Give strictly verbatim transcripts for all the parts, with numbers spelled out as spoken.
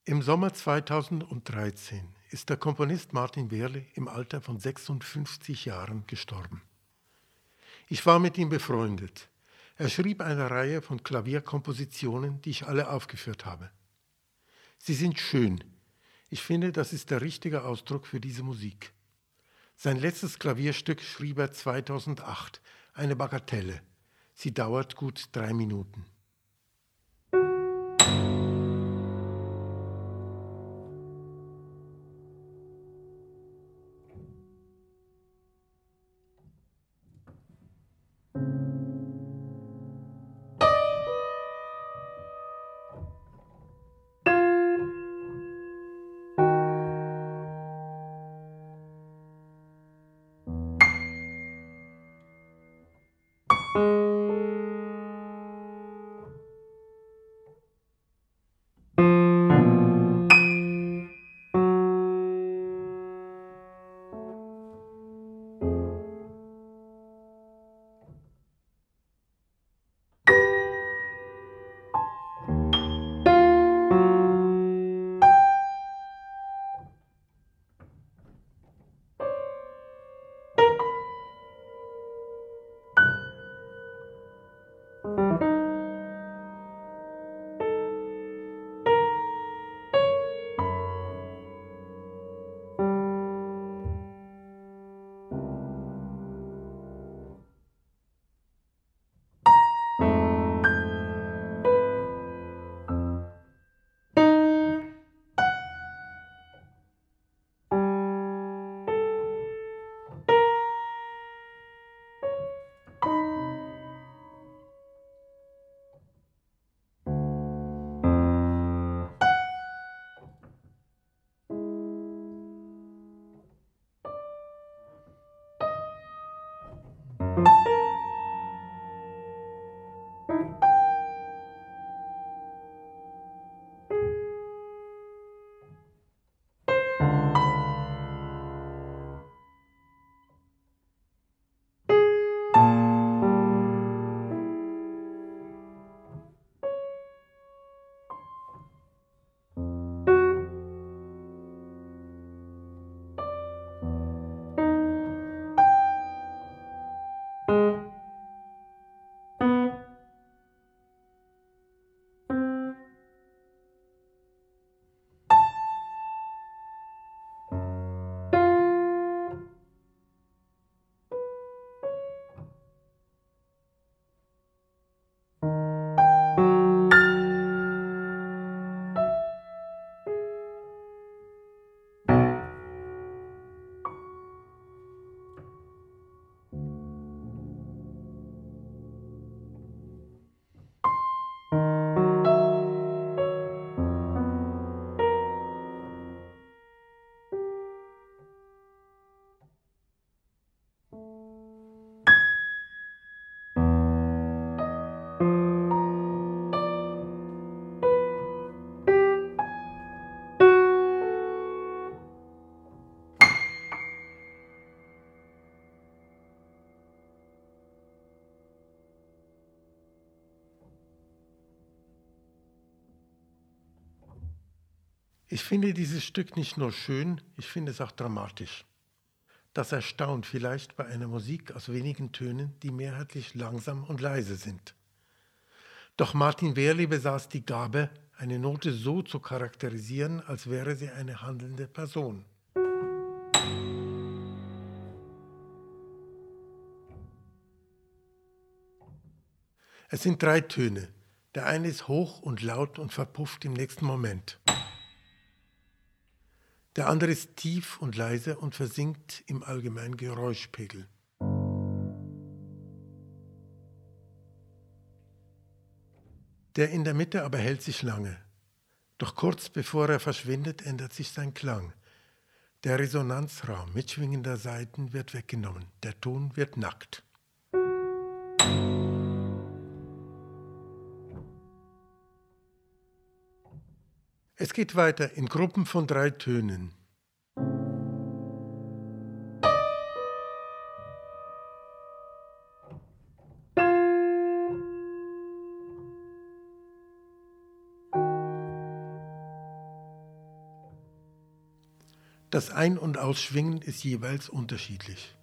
Im Sommer zweitausenddreizehn ist der Komponist Martin Wehrle im Alter von sechsundfünfzig Jahren gestorben. Ich war mit ihm befreundet. Er schrieb eine Reihe von Klavierkompositionen, die ich alle aufgeführt habe. Sie sind schön. Ich finde, das ist der richtige Ausdruck für diese Musik. Sein letztes Klavierstück schrieb er zweitausendacht, eine Bagatelle. Sie dauert gut drei Minuten. Ich finde dieses Stück nicht nur schön, ich finde es auch dramatisch. Das erstaunt vielleicht bei einer Musik aus wenigen Tönen, die mehrheitlich langsam und leise sind. Doch Martin Wehrle besaß die Gabe, eine Note so zu charakterisieren, als wäre sie eine handelnde Person. Es sind drei Töne. Der eine ist hoch und laut und verpufft im nächsten Moment. Der andere ist tief und leise und versinkt im allgemeinen Geräuschpegel. Der in der Mitte aber hält sich lange. Doch kurz bevor er verschwindet, ändert sich sein Klang. Der Resonanzraum mit schwingender Saiten wird weggenommen. Der Ton wird nackt. Es geht weiter in Gruppen von drei Tönen. Das Ein- und Ausschwingen ist jeweils unterschiedlich.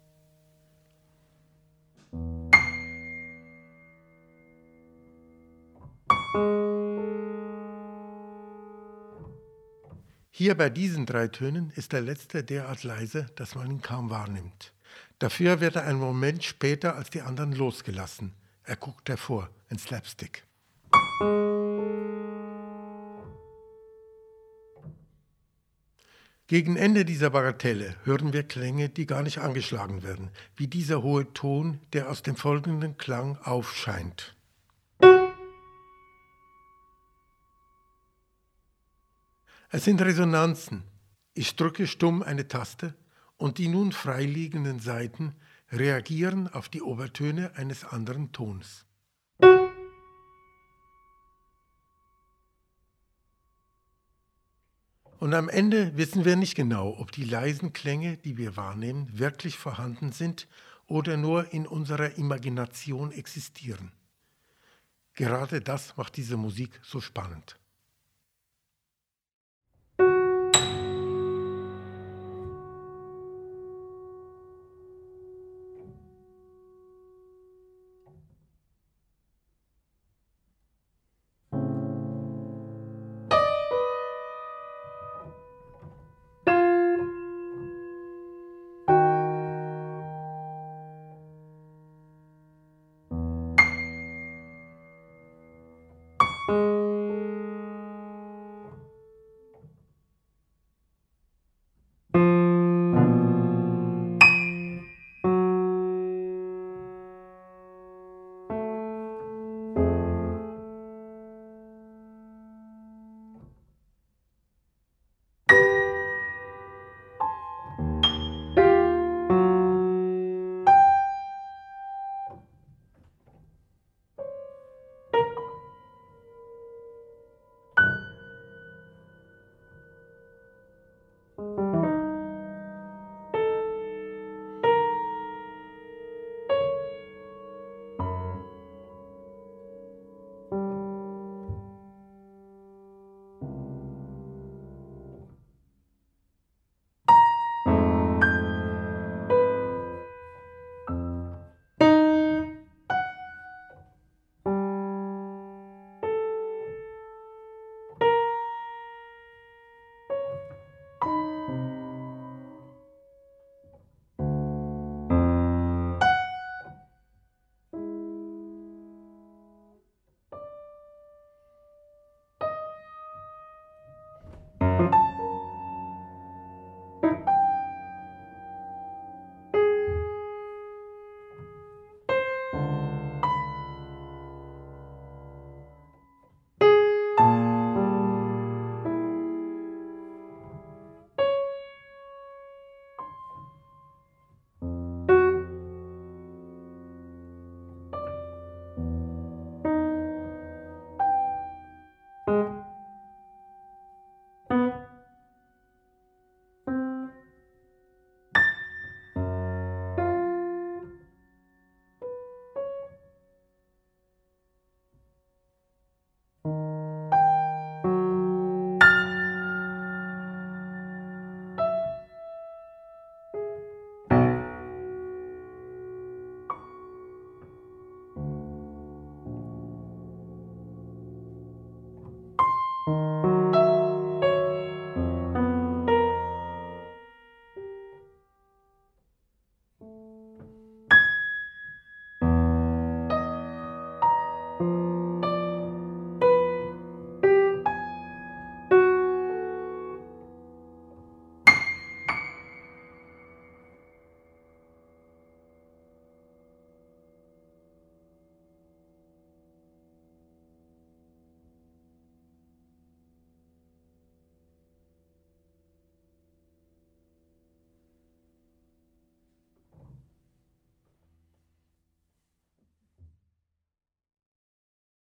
Hier bei diesen drei Tönen ist der letzte derart leise, dass man ihn kaum wahrnimmt. Dafür wird er einen Moment später als die anderen losgelassen. Er guckt hervor, ein Slapstick. Gegen Ende dieser Bagatelle hören wir Klänge, die gar nicht angeschlagen werden, wie dieser hohe Ton, der aus dem folgenden Klang aufscheint. Es sind Resonanzen. Ich drücke stumm eine Taste und die nun freiliegenden Saiten reagieren auf die Obertöne eines anderen Tons. Und am Ende wissen wir nicht genau, ob die leisen Klänge, die wir wahrnehmen, wirklich vorhanden sind oder nur in unserer Imagination existieren. Gerade das macht diese Musik so spannend.